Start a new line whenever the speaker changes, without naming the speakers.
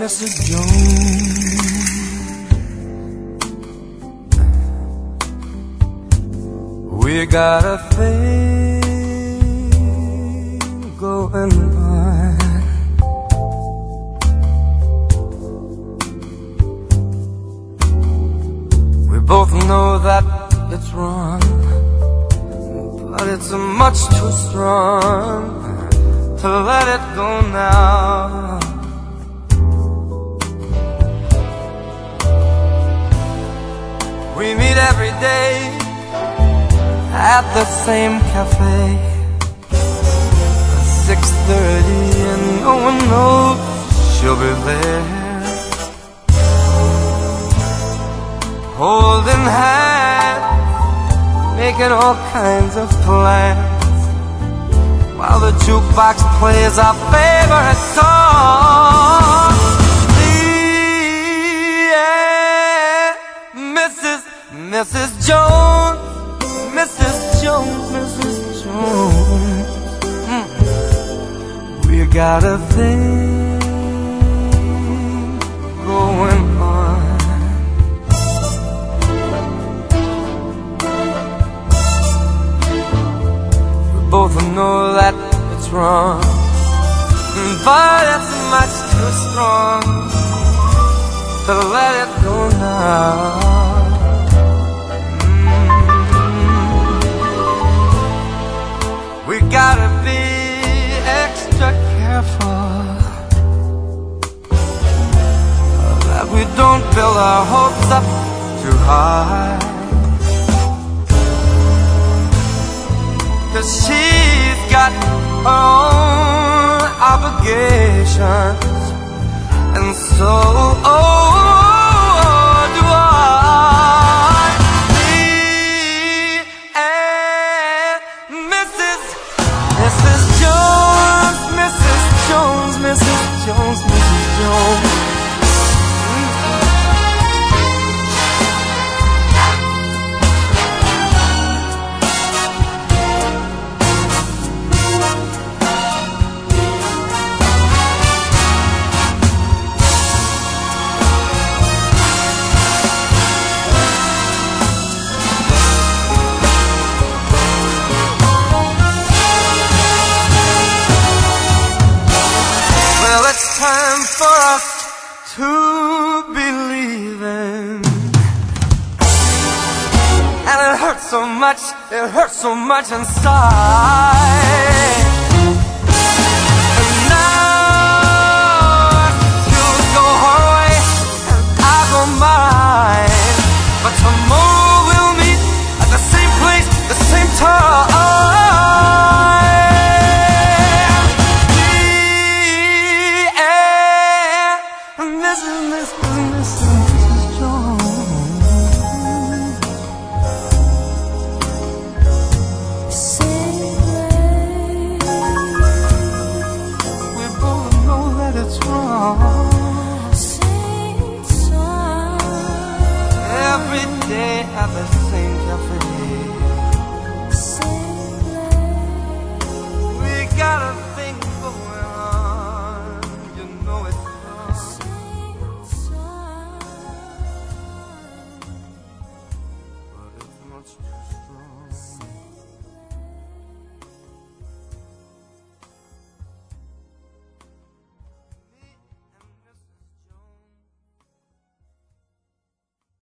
Mrs. Jones. We got a thing going on. We both know that it's wrong, but it's much too strong to let it go now. We meet every day at the same cafe at 6:30, and no one knows she'll be there, holding hands, making all kinds of plans, while the jukebox plays our favorite song. Mrs. Jones, Mrs. Jones, Mrs. Jones. We got a thing going on. We both know that it's wrong, but it's much too strong to let it go now. We gotta be extra careful that we don't build our hopes up too high, 'cause she's got her own obligations, and so do I. Mrs. Jones, Mrs. Jones, Mrs. Jones, Mrs. Jones. Well, it's time for us to believe in, and it hurts so much inside. And now she'll go her way and I'll go mine, but tomorrow we'll meet at the same place, the same time. Listen.